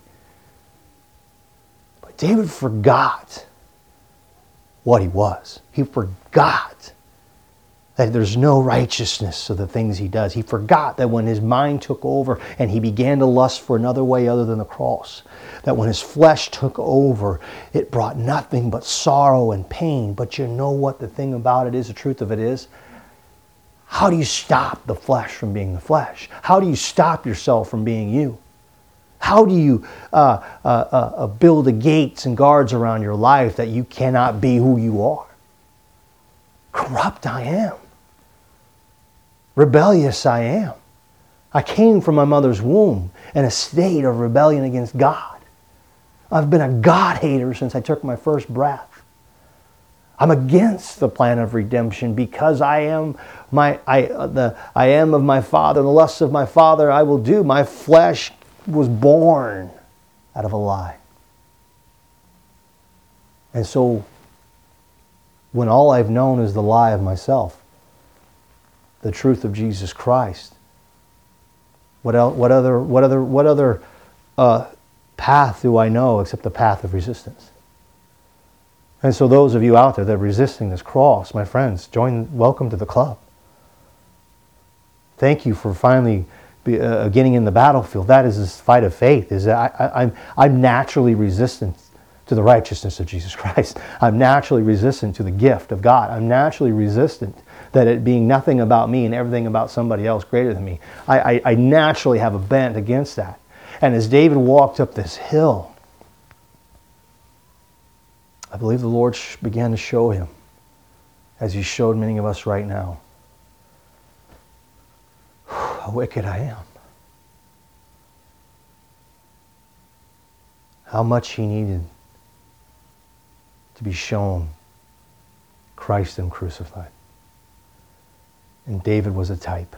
But David forgot what he was. He forgot that there's no righteousness of the things he does. He forgot that when his mind took over and he began to lust for another way other than the cross, that when his flesh took over, it brought nothing but sorrow and pain. But you know what the thing about it is, the truth of it is? How do you stop the flesh from being the flesh? How do you stop yourself from being you? How do you build the gates and guards around your life that you cannot be who you are? Corrupt I am. Rebellious I am. I came from my mother's womb in a state of rebellion against God. I've been a God hater since I took my first breath. I'm against the plan of redemption because I am of my father, the lusts of my father I will do. My flesh was born out of a lie. And so when all I've known is the lie of myself, the truth of Jesus Christ, what other path do I know except the path of resistance? And so those of you out there that are resisting this cross, my friends, welcome to the club. Thank you for finally getting in the battlefield. That is this fight of faith. I'm naturally resistant to the righteousness of Jesus Christ. I'm naturally resistant to the gift of God. I'm naturally resistant that it being nothing about me and everything about somebody else greater than me. I naturally have a bent against that. And as David walked up this hill, I believe the Lord began to show him, as he showed many of us right now, how wicked I am. How much he needed to be shown Christ and crucified. And David was a type.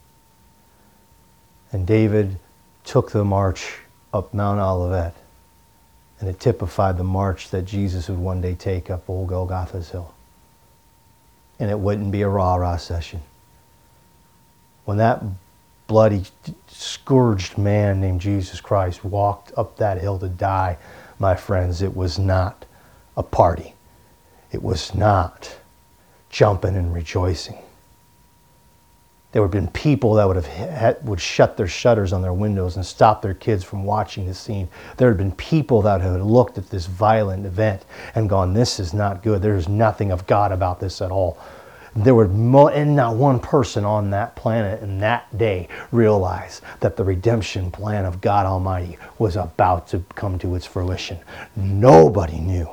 And David took the march up Mount Olivet, and it typified the march that Jesus would one day take up old Golgotha's hill. And it wouldn't be a rah-rah session. When that bloody, scourged man named Jesus Christ walked up that hill to die, my friends, it was not a party. It was not jumping and rejoicing. There would have been people that would shut their shutters on their windows and stop their kids from watching the scene. There had been people that had looked at this violent event and gone, this is not good. There's nothing of God about this at all. There would not one person on that planet in that day realize that the redemption plan of God Almighty was about to come to its fruition. Nobody knew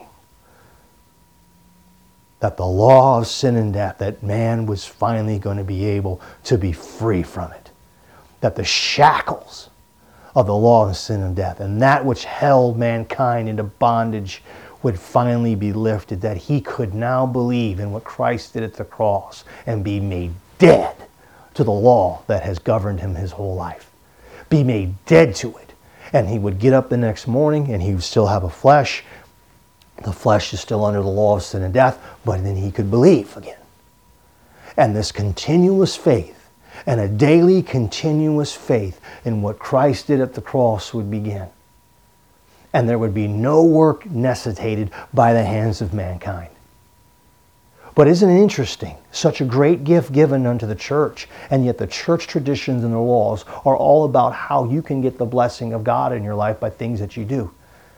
that the law of sin and death, that man was finally going to be able to be free from it. That the shackles of the law of sin and death and that which held mankind into bondage would finally be lifted, that he could now believe in what Christ did at the cross and be made dead to the law that has governed him his whole life. Be made dead to it. And he would get up the next morning and he would still have a flesh. The flesh is still under the law of sin and death, but then he could believe again. And this continuous faith, and a daily continuous faith in what Christ did at the cross would begin. And there would be no work necessitated by the hands of mankind. But isn't it interesting? Such a great gift given unto the church, and yet the church traditions and the laws are all about how you can get the blessing of God in your life by things that you do.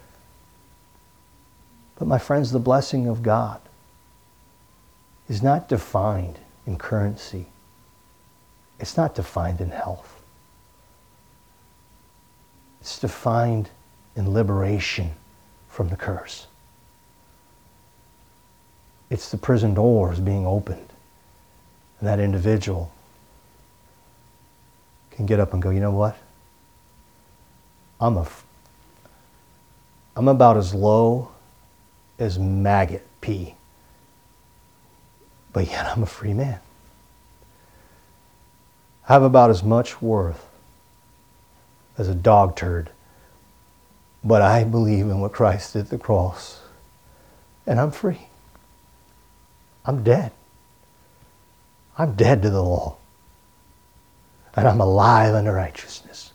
But my friends, the blessing of God is not defined in currency. It's not defined in health. It's defined in liberation from the curse. It's the prison doors being opened. And that individual can get up and go, you know what? I'm about as low as maggot pee. But yet I'm a free man. I have about as much worth as a dog turd. But I believe in what Christ did at the cross. And I'm free. I'm dead. I'm dead to the law. And I'm alive unto righteousness.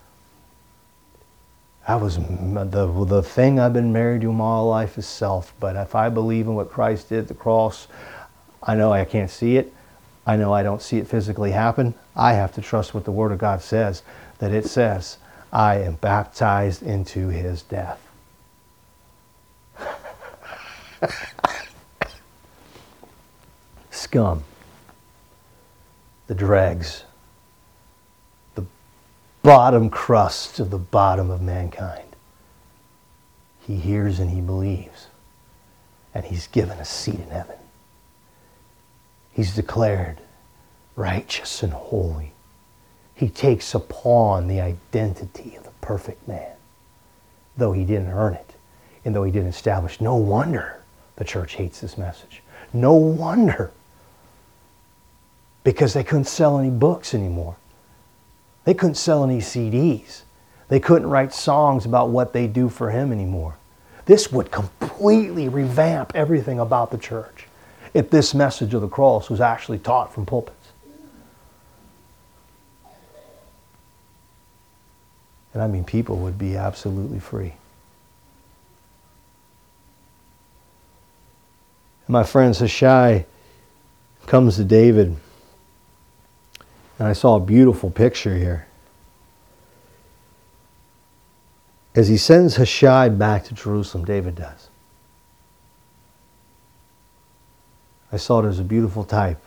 That was the thing I've been married to my whole life is self. But if I believe in what Christ did at the cross, I know I can't see it. I know I don't see it physically happen. I have to trust what the Word of God says. That it says, I am baptized into his death. Scum. The dregs. The bottom crust of the bottom of mankind. He hears and he believes. And he's given a seat in heaven. He's declared righteous and holy. He takes upon the identity of the perfect man, though he didn't earn it, and though he didn't establish. No wonder the church hates this message. No wonder. Because they couldn't sell any books anymore. They couldn't sell any CDs. They couldn't write songs about what they do for him anymore. This would completely revamp everything about the church if this message of the cross was actually taught from pulpits. And I mean, people would be absolutely free. And my friend Hushai comes to David, and I saw a beautiful picture here. As he sends Hushai back to Jerusalem, David does. I saw it as a beautiful type.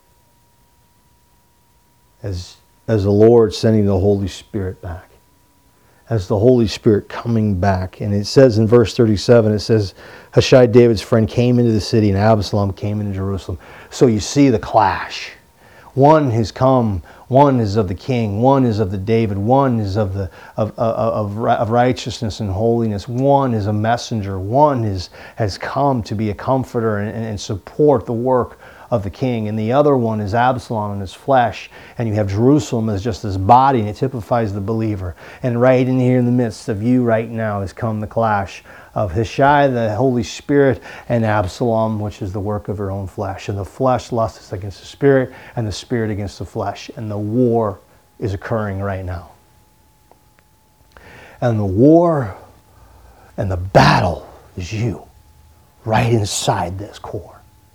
As the Lord sending the Holy Spirit back. As the Holy Spirit coming back. And it says in verse 37, it says, Hushai, David's friend, came into the city and Absalom came into Jerusalem. So you see the clash. One has come, one is of the king, one is of the David, one is of righteousness and holiness, one is a messenger, one has come to be a comforter and support the work of the king, and the other one is Absalom and his flesh, and you have Jerusalem as just this body, and it typifies the believer. And right in here in the midst of you right now has come the clash of Hushai, the Holy Spirit, and Absalom, which is the work of her own flesh. And the flesh lusts against the spirit, and the spirit against the flesh. And the war is occurring right now. And the war and the battle is you, right inside this core.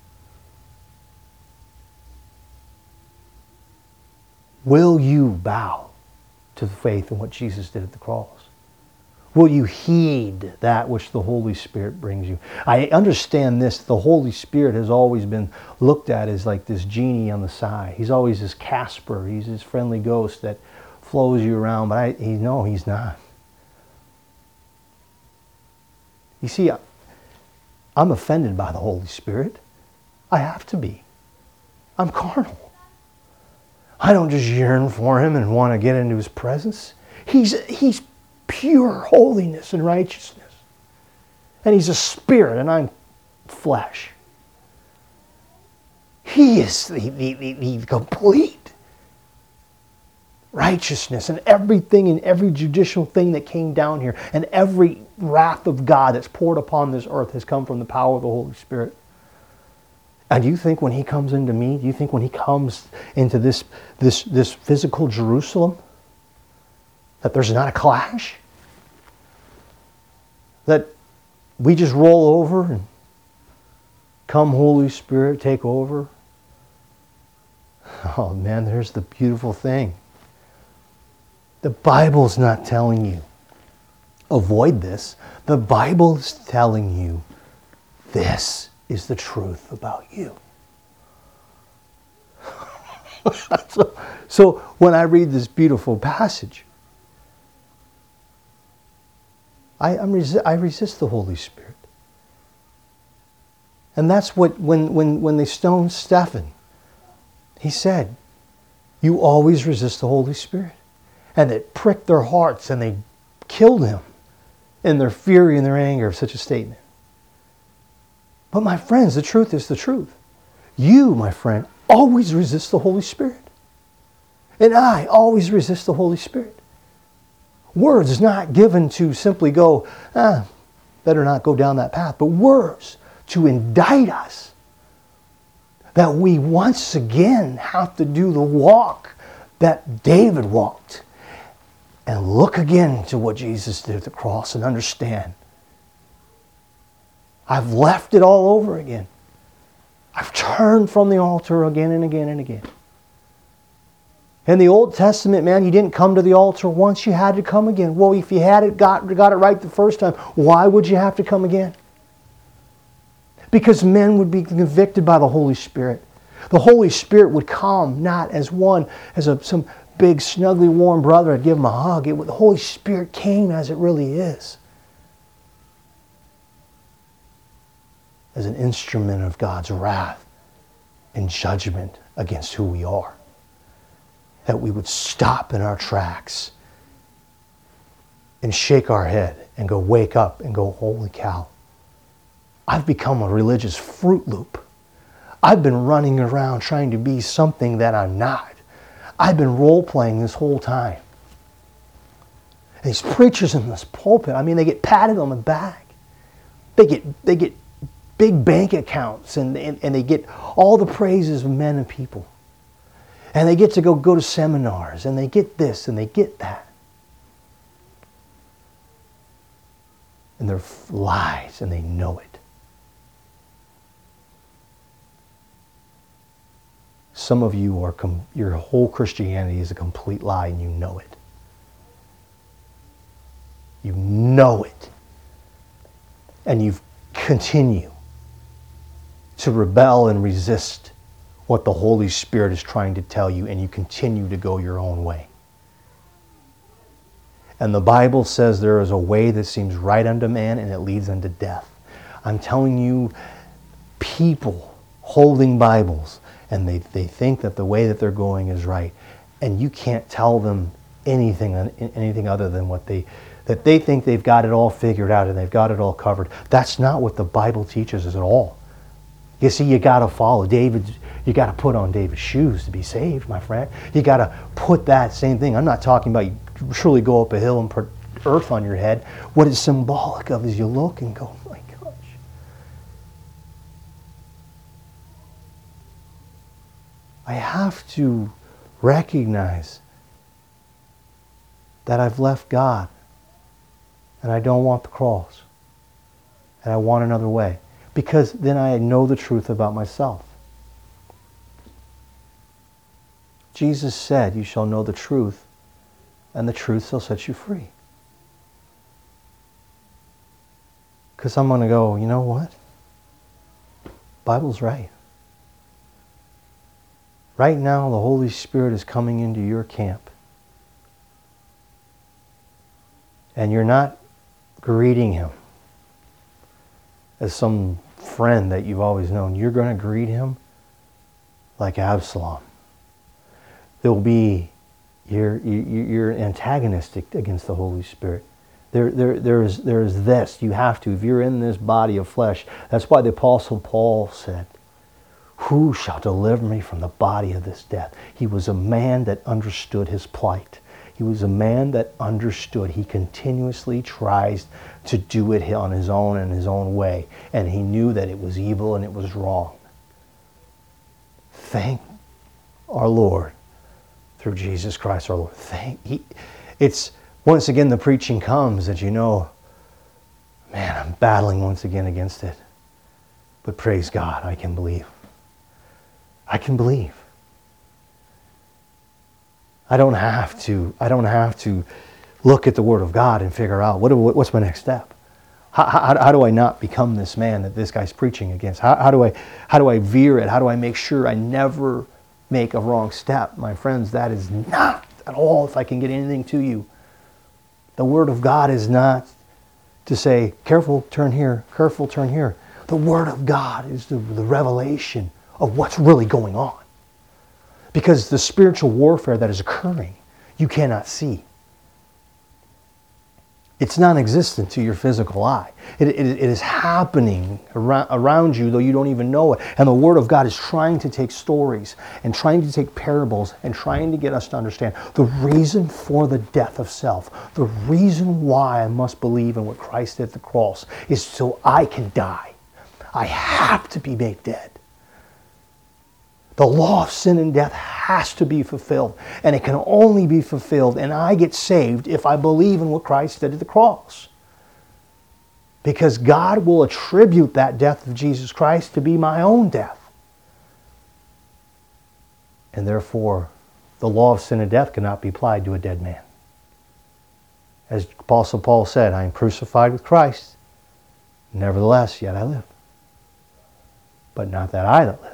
Will you bow to the faith in what Jesus did at the cross? Will you heed that which the Holy Spirit brings you? I understand this. The Holy Spirit has always been looked at as like this genie on the side. He's always this Casper. He's this friendly ghost that flows you around. But no, he's not. You see, I'm offended by the Holy Spirit. I have to be. I'm carnal. I don't just yearn for him and want to get into his presence. He's pure holiness and righteousness. And he's a spirit and I'm flesh. He is the complete righteousness, and everything and every judicial thing that came down here and every wrath of God that's poured upon this earth has come from the power of the Holy Spirit. And do you think when he comes into me, do you think when he comes into this physical Jerusalem, that there's not a clash? That we just roll over and come, Holy Spirit, take over? Oh man, there's the beautiful thing. The Bible's not telling you, avoid this. The Bible's telling you, this is the truth about you. So when I read this beautiful passage, I resist the Holy Spirit. And that's what, when they stoned Stephen, he said, you always resist the Holy Spirit. And it pricked their hearts and they killed him in their fury and their anger of such a statement. But my friends, the truth is the truth. You, my friend, always resist the Holy Spirit. And I always resist the Holy Spirit. Words is not given to simply go, better not go down that path, but words to indict us. That we once again have to do the walk that David walked. And look again to what Jesus did at the cross and understand. I've left it all over again. I've turned from the altar again and again and again. In the Old Testament, man, you didn't come to the altar once, you had to come again. Well, if you had got it right the first time, why would you have to come again? Because men would be convicted by the Holy Spirit. The Holy Spirit would come not as some big, snuggly, warm brother would give him a hug. The Holy Spirit came as it really is. As an instrument of God's wrath and judgment against who we are. That we would stop in our tracks and shake our head and go wake up and go, holy cow. I've become a religious Fruit Loop. I've been running around trying to be something that I'm not. I've been role-playing this whole time. And these preachers in this pulpit, they get patted on the back. They get big bank accounts and they get all the praises of men and people. And they get to go to seminars and they get this and they get that. And they're lies and they know it. Some of you your whole Christianity is a complete lie and you know it. You know it. And you continue to rebel and resist what the Holy Spirit is trying to tell you, and you continue to go your own way. And the Bible says there is a way that seems right unto man, and it leads unto death. I'm telling you, people holding Bibles, and they think that the way that they're going is right. And you can't tell them anything other than that they think they've got it all figured out and they've got it all covered. That's not what the Bible teaches us at all. You see, you got to follow David's. You got to put on David's shoes to be saved, my friend. You got to put that same thing. I'm not talking about you truly go up a hill and put earth on your head. What it's symbolic of is you look and go, my gosh. I have to recognize that I've left God and I don't want the cross and I want another way, because then I know the truth about myself. Jesus said, you shall know the truth, and the truth shall set you free. Because I'm going to go, you know what? Bible's right. Right now, the Holy Spirit is coming into your camp. And you're not greeting Him as some friend that you've always known. You're going to greet Him like Absalom. There'll be, you're antagonistic against the Holy Spirit. There is this. You have to. If you're in this body of flesh, that's why the Apostle Paul said, who shall deliver me from the body of this death? He was a man that understood his plight. He was a man that understood. He continuously tries to do it on his own and his own way. And he knew that it was evil and it was wrong. Thank our Lord through Jesus Christ our Lord. It's once again the preaching comes that you know, man, I'm battling once again against it. But praise God, I can believe. I can believe. I don't have to look at the Word of God and figure out what's my next step. How do I not become this man that this guy's preaching against? How do I veer it? How do I make sure I never make a wrong step? My friends, that is not at all, if I can get anything to you. The Word of God is not to say, careful, turn here, careful, turn here. The Word of God is the revelation of what's really going on. Because the spiritual warfare that is occurring, you cannot see. It's non-existent to your physical eye. It is happening around you, though you don't even know it. And the Word of God is trying to take stories and trying to take parables and trying to get us to understand the reason for the death of self. The reason why I must believe in what Christ did at the cross is so I can die. I have to be made dead. The law of sin and death has to be fulfilled. And it can only be fulfilled, and I get saved if I believe in what Christ did at the cross. Because God will attribute that death of Jesus Christ to be my own death. And therefore, the law of sin and death cannot be applied to a dead man. As Apostle Paul said, I am crucified with Christ. Nevertheless, yet I live. But not that I that live.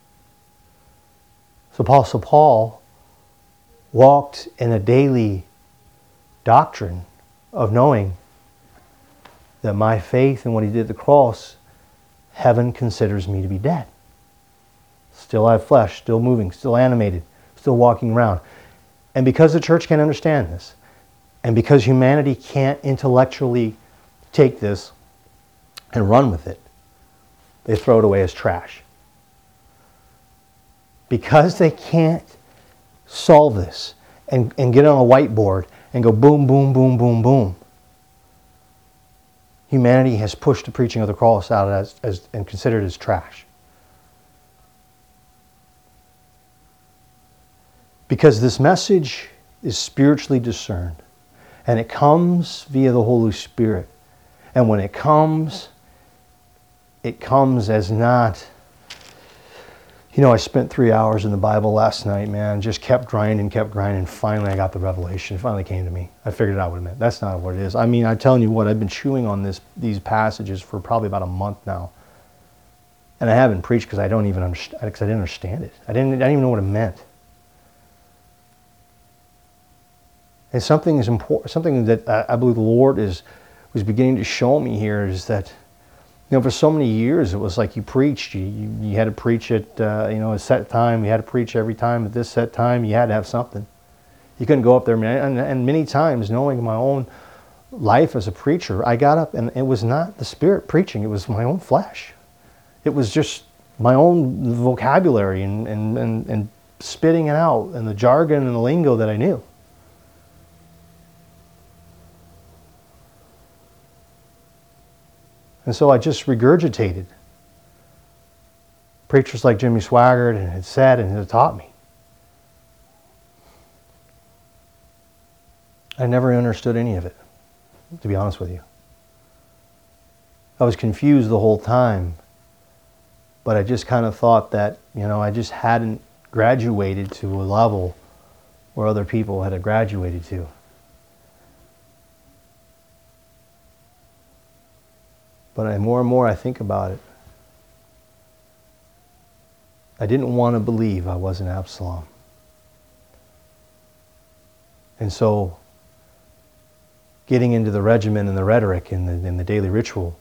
So Apostle Paul walked in a daily doctrine of knowing that my faith in what he did at the cross, heaven considers me to be dead. Still I have flesh, still moving, still animated, still walking around. And because the church can't understand this, and because humanity can't intellectually take this and run with it, they throw it away as trash. Because they can't solve this and get on a whiteboard and go boom, boom, boom, boom, boom, humanity has pushed the preaching of the cross out as and considered it as trash. Because this message is spiritually discerned, and it comes via the Holy Spirit. And when it comes as not You know, I spent 3 hours in the Bible last night, man. Just kept grinding. Finally, I got the revelation. It finally came to me. I figured out what it meant. That's not what it is. I mean, I'm telling you what, I've been chewing on these passages for probably about a month now. And I haven't preached because I don't even understand, because I didn't understand it. I didn't even know what it meant. And something is important, something that I believe the Lord was beginning to show me here is that, you know, for so many years it was like you preached, you had to preach at a set time, you had to preach every time at this set time, you had to have something. You couldn't go up there, and many times, knowing my own life as a preacher, I got up and it was not the Spirit preaching, it was my own flesh. It was just my own vocabulary and spitting it out and the jargon and the lingo that I knew. And so I just regurgitated. Preachers like Jimmy Swaggart had said and had taught me. I never understood any of it, to be honest with you. I was confused the whole time, but I just kind of thought that, you know, I just hadn't graduated to a level where other people had graduated to. But more and more I think about it. I didn't want to believe I wasn't Absalom. And so, getting into the regimen and the rhetoric and the daily ritual,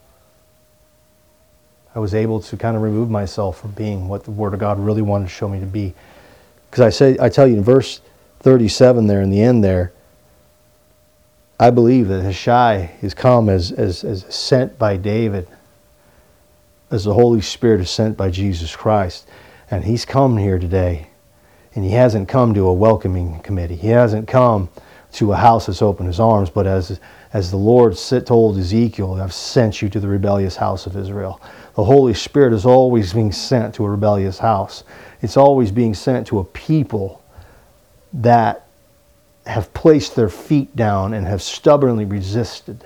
I was able to kind of remove myself from being what the Word of God really wanted to show me to be. Because I tell you in verse 37 there, in the end there, I believe that Hushai is come as sent by David, as the Holy Spirit is sent by Jesus Christ. And he's come here today. And he hasn't come to a welcoming committee. He hasn't come to a house that's open his arms, but as the Lord told Ezekiel, I've sent you to the rebellious house of Israel. The Holy Spirit is always being sent to a rebellious house. It's always being sent to a people that have placed their feet down and have stubbornly resisted.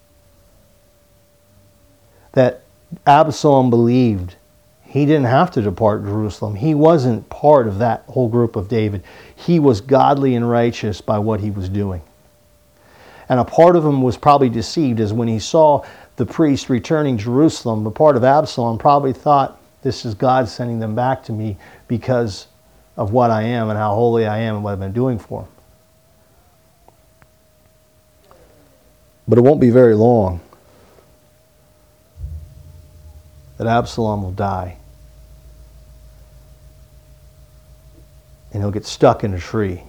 That Absalom believed he didn't have to depart Jerusalem. He wasn't part of that whole group of David. He was godly and righteous by what he was doing. And a part of him was probably deceived, as when he saw the priest returning Jerusalem, a part of Absalom probably thought, this is God sending them back to me because of what I am and how holy I am and what I've been doing for him. But it won't be very long that Absalom will die. And he'll get stuck in a tree.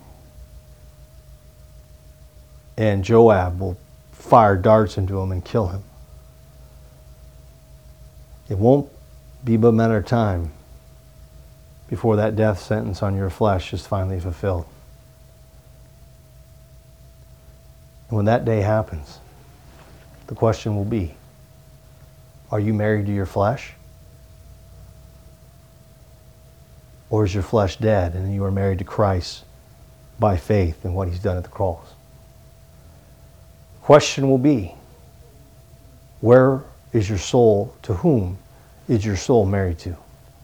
And Joab will fire darts into him and kill him. It won't be but a matter of time before that death sentence on your flesh is finally fulfilled. And when that day happens, the question will be, are you married to your flesh? Or is your flesh dead and you are married to Christ by faith in what he's done at the cross? The question will be, where is your soul? To whom is your soul married to?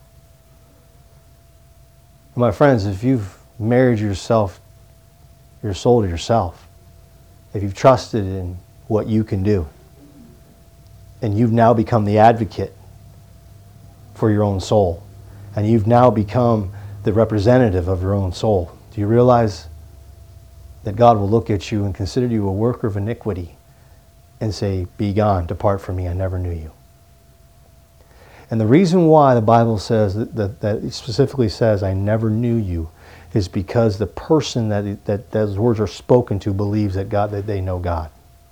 My friends, if you've married your soul to yourself, if you've trusted in what you can do, and you've now become the advocate for your own soul, and you've now become the representative of your own soul, do you realize that God will look at you and consider you a worker of iniquity and say, "Be gone, depart from me, I never knew you"? And the reason why the Bible says that it specifically says, "I never knew you," is because the person that those words are spoken to believes that they know God.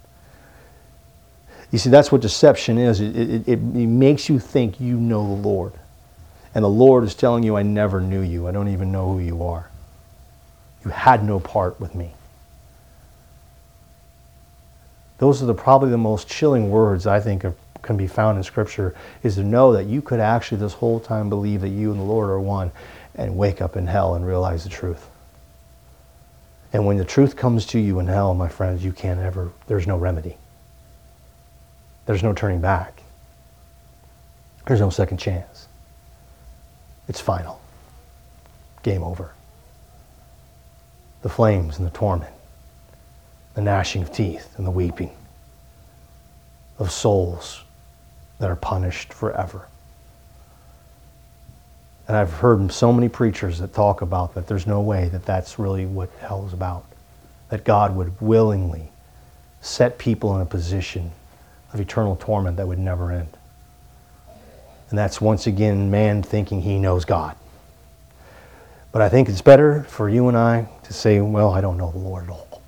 You see, that's what deception is. It makes you think you know the Lord. And the Lord is telling you, "I never knew you. I don't even know who you are. You had no part with me." Those are probably the most chilling words I think can be found in Scripture, is to know that you could actually this whole time believe that you and the Lord are one and wake up in hell and realize the truth. And when the truth comes to you in hell, my friends, there's no remedy. There's no turning back. There's no second chance. It's final. game over. The flames and the torment, the gnashing of teeth and the weeping of souls that are punished forever. And I've heard so many preachers that talk about that there's no way that that's really what hell is about. That God would willingly set people in a position of eternal torment that would never end. And that's once again man thinking he knows God. But I think it's better for you and I to say, well, I don't know the Lord at all.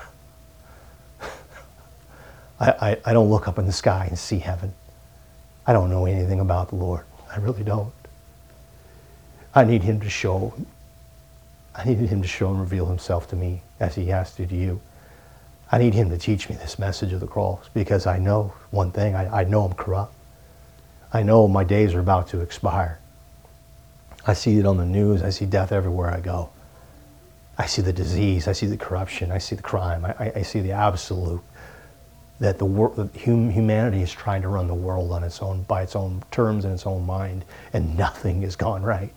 I don't look up in the sky and see heaven. I don't know anything about the Lord. I really don't. I need Him to show and reveal Himself to me as He has to you. I need Him to teach me this message of the cross, because I know one thing. I know I'm corrupt. I know my days are about to expire. I see it on the news. I see death everywhere I go. I see the disease. I see the corruption. I see the crime. I see the absolute that humanity is trying to run the world on its own, by its own terms and its own mind, and nothing has gone right.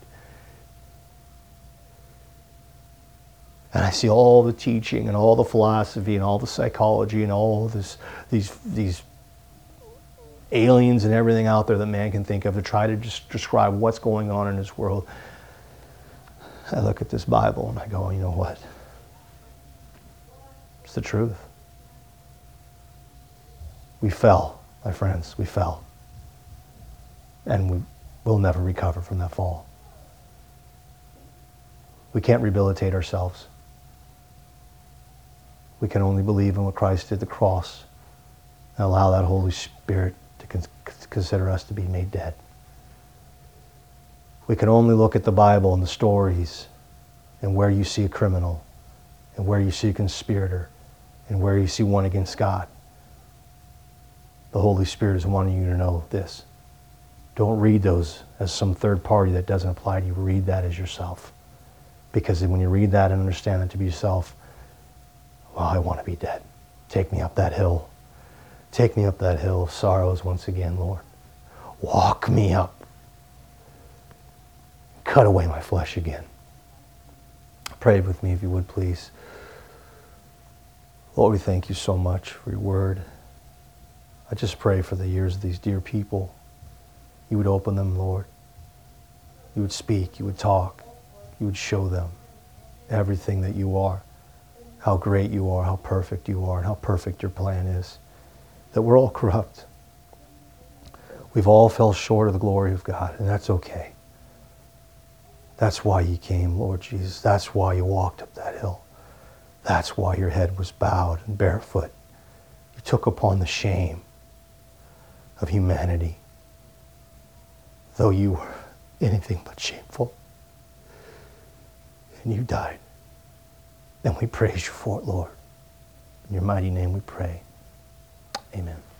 And I see all the teaching and all the philosophy and all the psychology and all these aliens and everything out there that man can think of to try to just describe what's going on in this world. I look at this Bible and I go, you know what? It's the truth. We fell, my friends, we fell. And we'll never recover from that fall. We can't rehabilitate ourselves. We can only believe in what Christ did at the cross and allow that Holy Spirit to consider us to be made dead. We can only look at the Bible and the stories and where you see a criminal and where you see a conspirator and where you see one against God. The Holy Spirit is wanting you to know this. Don't read those as some third party that doesn't apply to you. Read that as yourself. Because when you read that and understand it to be yourself, well, I want to be dead. Take me up that hill. Take me up that hill of sorrows once again, Lord. Walk me up. Cut away my flesh again. Pray with me if you would, please. Lord, we thank you so much for your word. I just pray for the ears of these dear people. You would open them, Lord. You would speak. You would talk. You would show them everything that you are, how great you are, how perfect you are, and how perfect your plan is. That we're all corrupt. We've all fell short of the glory of God, and that's okay. That's why you came, Lord Jesus. That's why you walked up that hill. That's why your head was bowed and barefoot. You took upon the shame of humanity, though you were anything but shameful. And you died. And we praise you for it, Lord. In your mighty name we pray. Amen.